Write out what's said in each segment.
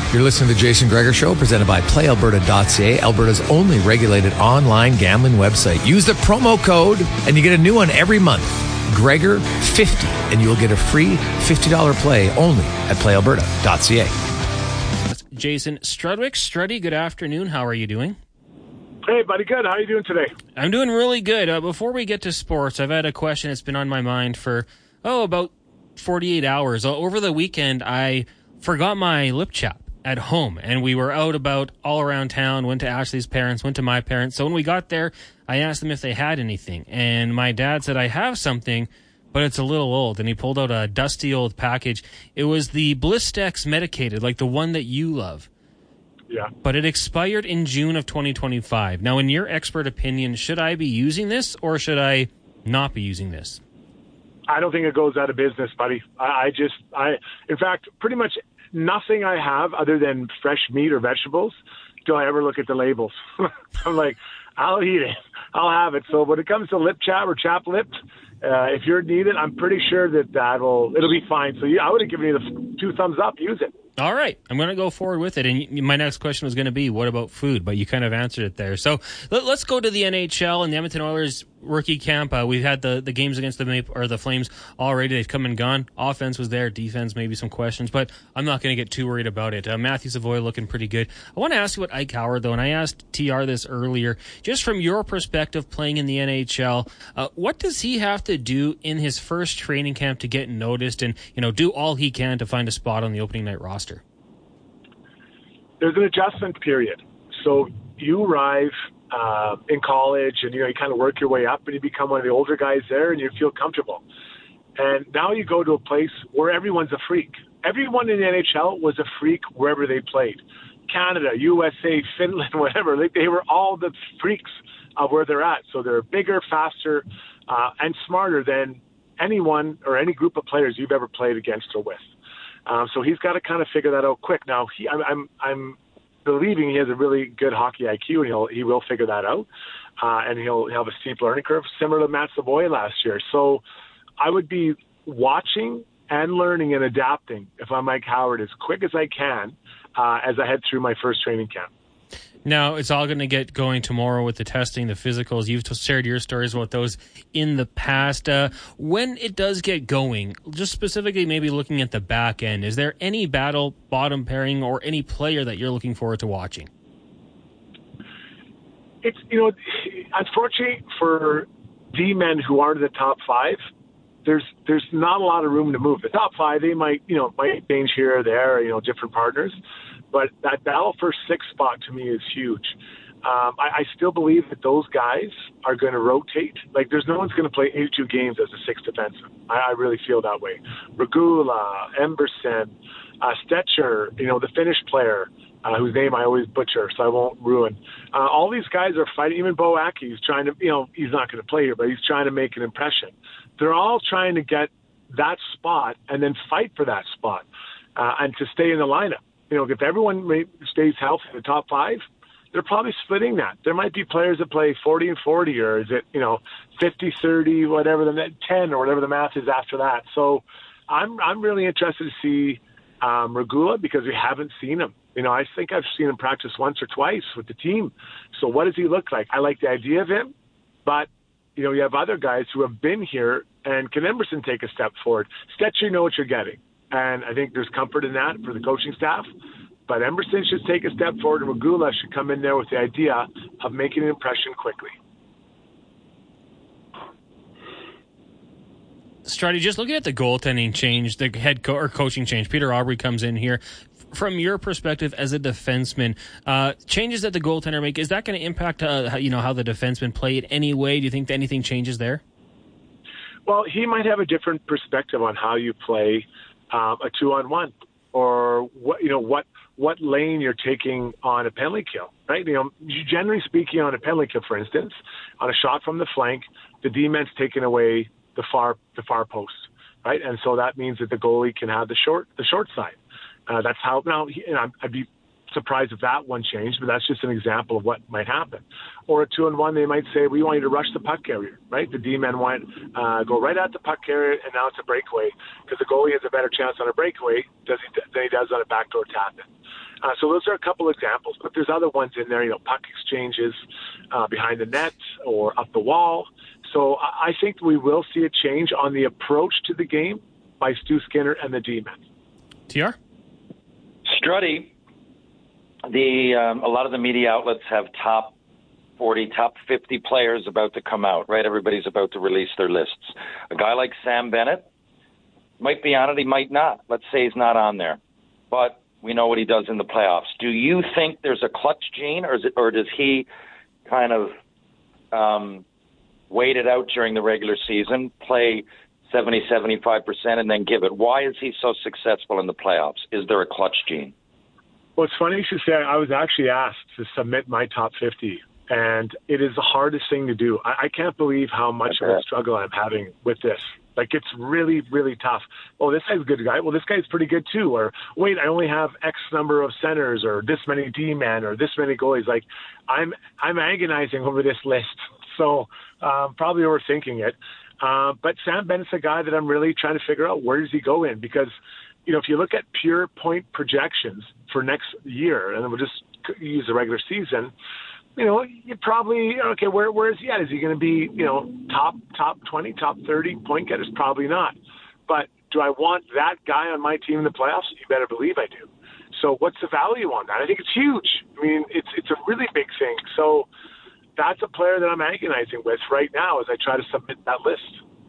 You're listening to the Jason Gregor Show, presented by PlayAlberta.ca, Alberta's only regulated online gambling website. Use the promo code, and you get a new one every month, Gregor50, and you'll get a free $50 play only at PlayAlberta.ca. That's Jason Strudwick. Struddy, good afternoon. How are you doing? Hey, buddy, good. How are you doing today? I'm doing really good. Before we get to sports, I've had a question that's been on my mind for, about 48 hours. Over the weekend, I forgot my lip chap at home, and we were out about all around town, went to Ashley's parents, went to my parents. So when we got there, I asked them if they had anything, and my dad said, I have something, but it's a little old, and he pulled out a dusty old package. It was the Blistex medicated, like the one that you love. Yeah. But it expired in June of 2025. Now, in your expert opinion, should I be using this, or should I not be using this? I don't think it goes out of business, buddy. In fact, pretty much nothing I have other than fresh meat or vegetables do I ever look at the labels. I'm like, I'll eat it. I'll have it. So when it comes to lip chap or chap lip, if you're needed, I'm pretty sure it'll be fine. So I would have given you the 2 thumbs up. Use it. All right. I'm going to go forward with it. And my next question was going to be, what about food? But you kind of answered it there. So let's go to the NHL and the Edmonton Oilers rookie camp. We've had the games against the Flames already. They've come and gone. Offense was there. Defense, maybe some questions. But I'm not going to get too worried about it. Matthew Savoy looking pretty good. I want to ask you about Ike Howard, though, and I asked TR this earlier. Just from your perspective playing in the NHL, what does he have to do in his first training camp to get noticed and do all he can to find a spot on the opening night roster? There's an adjustment period. So you arrive in college and, you kind of work your way up and you become one of the older guys there and you feel comfortable. And now you go to a place where everyone's a freak. Everyone in the NHL was a freak wherever they played. Canada, USA, Finland, whatever. They were all the freaks of where they're at. So they're bigger, faster, and smarter than anyone or any group of players you've ever played against or with. So he's got to kind of figure that out quick. Now, I'm believing he has a really good hockey IQ, and he will figure that out, and he'll have a steep learning curve, similar to Matt Savoy last year. So I would be watching and learning and adapting, if I'm Mike Howard, as quick as I can as I head through my first training camp. Now, it's all going to get going tomorrow with the testing, the physicals. You've shared your stories about those in the past. When it does get going, just specifically maybe looking at the back end, is there any battle, bottom pairing, or any player that you're looking forward to watching? It's, unfortunately for D-men who aren't in the top 5, there's not a lot of room to move. The top 5, they might change here or there, different partners. But that battle for 6th spot to me is huge. I still believe that those guys are going to rotate. Like, there's no one's going to play 82 games as a 6th defenseman. I really feel that way. Regula, Emberson, Stetcher, the Finnish player, whose name I always butcher, so I won't ruin. All these guys are fighting. Even Bo Aki, he's trying to, he's not going to play here, but he's trying to make an impression. They're all trying to get that spot and then fight for that spot and to stay in the lineup. If everyone stays healthy in the top 5, they're probably splitting that. There might be players that play 40 and 40, or is it, 50, 30, whatever, 10 or whatever the math is after that. So I'm really interested to see Regula, because we haven't seen him. I think I've seen him practice once or twice with the team. So what does he look like? I like the idea of him, but you have other guys who have been here, and can Emerson take a step forward? Stetcher, you know what you're getting. And I think there's comfort in that for the coaching staff. But Emerson should take a step forward, and Regula should come in there with the idea of making an impression quickly. Strutty, just looking at the goaltending change, the head coaching change, Peter Aubrey comes in here. From your perspective as a defenseman, changes that the goaltender make, is that going to impact how the defenseman play in any way? Do you think that anything changes there? Well, he might have a different perspective on how you play a 2-on-1, or what lane you're taking on a penalty kill, right? Generally speaking, on a penalty kill, for instance, on a shot from the flank, the D-man's taking away the far post, right? And so that means that the goalie can have the short side. That's how. Now, I'd be surprised if that one changed, but that's just an example of what might happen. Or a 2-on-1, they might say, we want you to rush the puck carrier, right? The D-men want go right at the puck carrier, and now it's a breakaway because the goalie has a better chance on a breakaway than he does on a backdoor tap-in. So those are a couple examples, but there's other ones in there, puck exchanges behind the net or up the wall. So I think we will see a change on the approach to the game by Stu Skinner and the D-men. TR? Struddy, a lot of the media outlets have top 40, top 50 players about to come out, right? Everybody's about to release their lists. A guy like Sam Bennett might be on it, he might not. Let's say he's not on there. But we know what he does in the playoffs. Do you think there's a clutch gene, or does he kind of wait it out during the regular season, play 70, 75%, and then give it? Why is he so successful in the playoffs? Is there a clutch gene? Well, it's funny you should say. I was actually asked to submit my top 50, and it is the hardest thing to do. I can't believe how much of a struggle I'm having with this. Like, it's really, really tough. Oh, this guy's a good guy. Well, this guy's pretty good too. Or, wait, I only have X number of centers, or this many D-men, or this many goalies. Like, I'm agonizing over this list. So probably overthinking it. But Sam Bennett's a guy that I'm really trying to figure out, where does he go in? Because, if you look at pure point projections for next year, and we'll just use the regular season, you probably, okay, where is he at? Is he going to be, top 20, top 30 point getters? Probably not. But do I want that guy on my team in the playoffs? You better believe I do. So what's the value on that? I think it's huge. I mean, it's a really big thing. So that's a player that I'm agonizing with right now as I try to submit that list.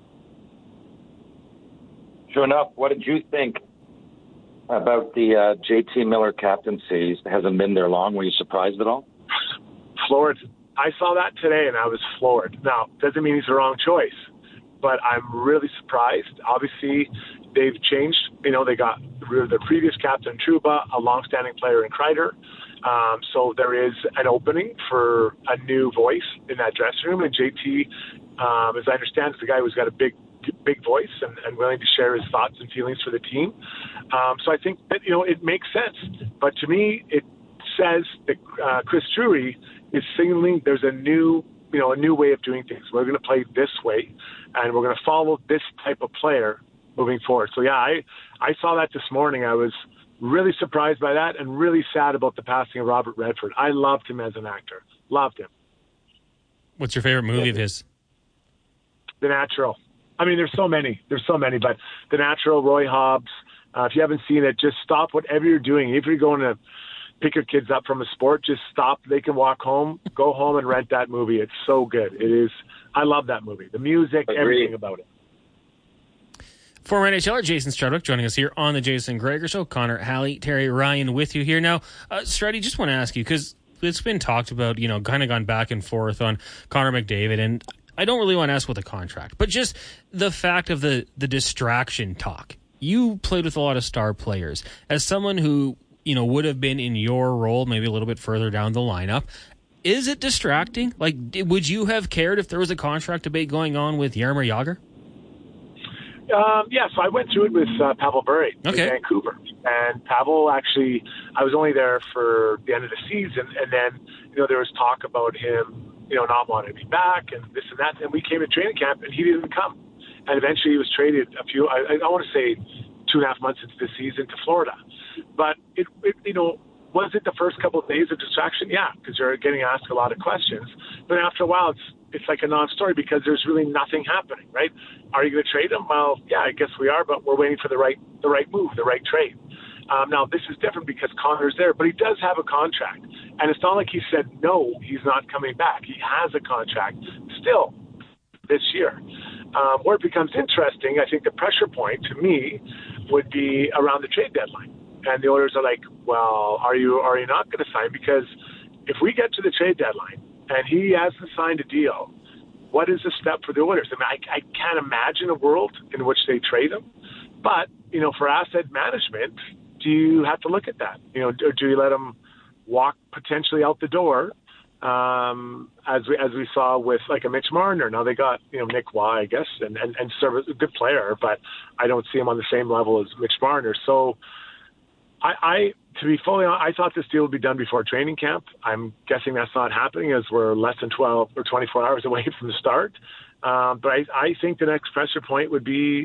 Sure enough, what did you think about the JT Miller captaincy? He hasn't been there long. Were you surprised at all? Floored. I saw that today, and I was floored. Now, doesn't mean he's the wrong choice, but I'm really surprised. Obviously, they've changed. They got rid of their previous captain, Trouba, a longstanding player in Kreider. So there is an opening for a new voice in that dressing room. And JT, as I understand, is the guy who's got a big voice and willing to share his thoughts and feelings for the team. So I think that, it makes sense. But to me, it says that Chris Drury is signaling there's a new way of doing things. We're going to play this way, and we're going to follow this type of player moving forward. So, yeah, I saw that this morning. I was really surprised by that and really sad about the passing of Robert Redford. I loved him as an actor. Loved him. What's your favorite movie of his? The Natural. I mean, there's so many, but The Natural, Roy Hobbs. If you haven't seen it, just stop whatever you're doing. If you're going to pick your kids up from a sport, just stop. They can walk home, go home and rent that movie. It's so good. It is. I love that movie. The music, everything about it. Former NHLer Jason Strudwick joining us here on the Jason Gregor Show. Connor, Hallie, Terry, Ryan with you here. Now, Struddy, just want to ask you, because it's been talked about, kind of gone back and forth on Connor McDavid, and I don't really want to ask with a contract, but just the fact of the distraction talk. You played with a lot of star players. As someone who would have been in your role maybe a little bit further down the lineup, is it distracting? Like, would you have cared if there was a contract debate going on with Jaromir Jagr? Yeah, so I went through it with Pavel Bure in Vancouver. And Pavel actually, I was only there for the end of the season, and then, there was talk about him, not wanting to be back and this and that. And we came to training camp, and he didn't come. And eventually he was traded I want to say 2.5 months into the season to Florida. But it was it the first couple of days of distraction? Yeah, because you're getting asked a lot of questions. But after a while, it's like a non-story because there's really nothing happening, right? Are you going to trade him? Well, yeah, I guess we are, but we're waiting for the right move, the right trade. Now, this is different because Connor's there, but he does have a contract. And it's not like he said, no, he's not coming back. He has a contract still this year. Where it becomes interesting, I think the pressure point to me would be around the trade deadline. And the Oilers are like, well, are you not going to sign? Because if we get to the trade deadline and he hasn't signed a deal, what is the step for the Oilers? I mean, I can't imagine a world in which they trade him. But, for asset management, do you have to look at that? Or do you let him walk potentially out the door, as we saw with like a Mitch Marner? Now they got, Nick Waugh, I guess, and Service, a good player, but I don't see him on the same level as Mitch Marner. So I to be fully honest, I thought this deal would be done before training camp. I'm guessing that's not happening as we're less than 12 or 24 hours away from the start. But I think the next pressure point would be,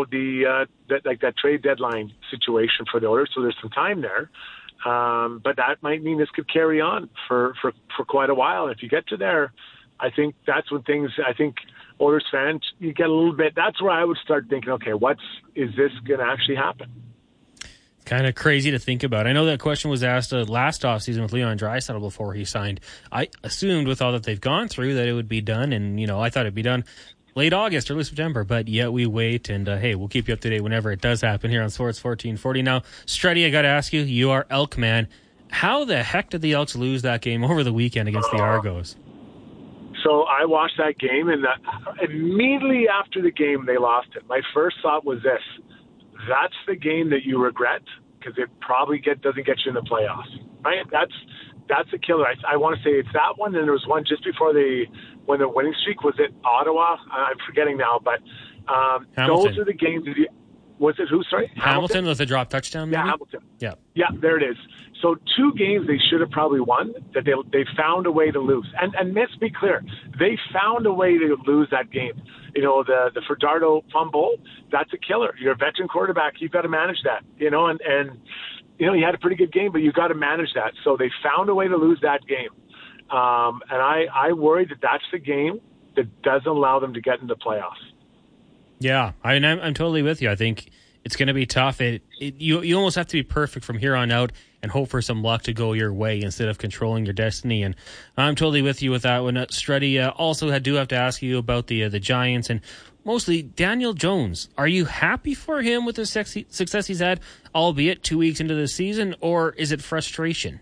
that trade deadline situation for the Oilers. So there's some time there. But that might mean this could carry on for quite a while. And if you get to there, I think that's when Oilers fans, you get a little bit, that's where I would start thinking, okay, is this going to actually happen? Kind of crazy to think about. I know that question was asked last offseason with Leon Draisaitl before he signed. I assumed with all that they've gone through that it would be done, and I thought it'd be done late August, early September, but yet we wait, and hey, we'll keep you up to date whenever it does happen here on Sports 1440. Now, Struddy, I got to ask you, you are Elk man. How the heck did the Elks lose that game over the weekend against the Argos? So I watched that game, and immediately after the game, they lost it. My first thought was this: that's the game that you regret because it probably doesn't get you in the playoffs, right? That's a killer. I want to say it's that one, and there was one just before when the winning streak was at Ottawa. I'm forgetting now, but those are the games. Was it who? Sorry, Hamilton with a drop touchdown. Maybe? Yeah, Hamilton. Yeah, there it is. So 2 games they should have probably won that they found a way to lose. And let's be clear, they found a way to lose that game. The Fajardo fumble, that's a killer. You're a veteran quarterback, you've got to manage that. And he had a pretty good game, but you've got to manage that. So they found a way to lose that game. And I worry that that's the game that doesn't allow them to get into the playoffs. Yeah, I'm totally with you. I think it's going to be tough. You almost have to be perfect from here on out and hope for some luck to go your way instead of controlling your destiny. And I'm totally with you with that one. Struddy, also I do have to ask you about the Giants and mostly Daniel Jones. Are you happy for him with the success he's had, albeit 2 weeks into the season, or is it frustration?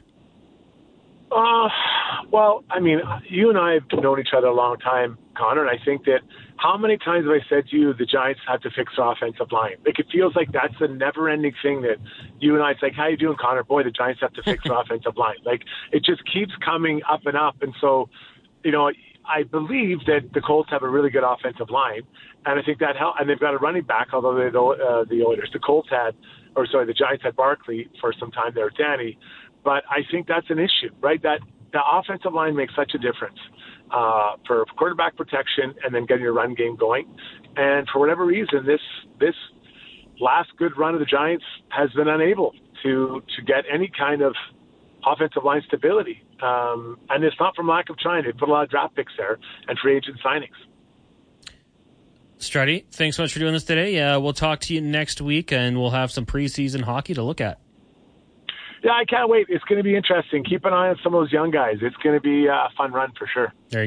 Well, I mean, you and I have known each other a long time, Connor, and I think that how many times have I said to you the Giants have to fix their offensive line? Like, it feels like that's a never-ending thing that you and I, it's like, how you doing, Connor? Boy, the Giants have to fix their offensive line. Like, it just keeps coming up and up. And so, I believe that the Colts have a really good offensive line, and I think that helps. And they've got a running back, although the Oilers, the Giants had Barkley for some time there, Danny. But I think that's an issue, right? That the offensive line makes such a difference for quarterback protection and then getting your run game going. And for whatever reason, this last good run of the Giants has been unable to get any kind of offensive line stability. And it's not from lack of trying. They put a lot of draft picks there and free agent signings. Struddy, thanks so much for doing this today. We'll talk to you next week, and we'll have some preseason hockey to look at. Yeah, I can't wait. It's going to be interesting. Keep an eye on some of those young guys. It's going to be a fun run for sure. There you go.